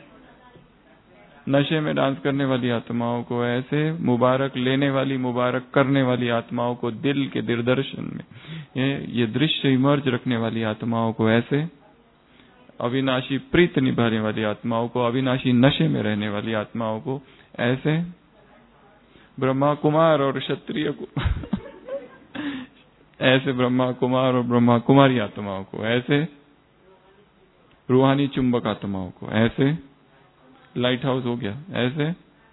नशे में डांस करने वाली आत्माओं को, ऐसे मुबारक लेने वाली, मुबारक करने वाली आत्माओं को, दिल के दिग्दर्शन में ये ये दृश्य इमर्ज रखने वाली आत्माओं को, ऐसे अविनाशी प्रीत निभाने वाली आत्माओं को, अविनाशी नशे में रहने वाली आत्माओं को, ऐसे ब्रह्मा कुमार और क्षत्रिय को ऐसे ब्रह्मा कुमार और ब्रह्मा कुमारी आत्माओं को, ऐसे रूहानी चुंबक आत्माओं को, ऐसे लाइट हाउस हो गया, ऐसे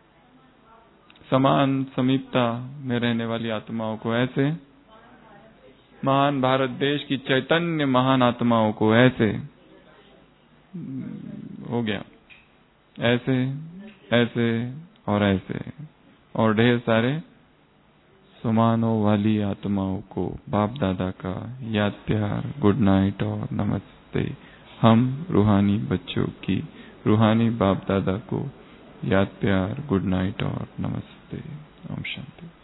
समान समीपता में रहने वाली आत्माओं को, ऐसे महान भारत देश की चैतन्य महान आत्माओं को, ऐसे हो गया, ऐसे ऐसे और ऐसे और ढेर सारे सुमानों वाली आत्माओं को बाप दादा का याद प्यार, गुड नाइट और नमस्ते। हम रूहानी बच्चों की रूहानी बाप दादा को याद प्यार, गुड नाइट और नमस्ते। ओम शांति।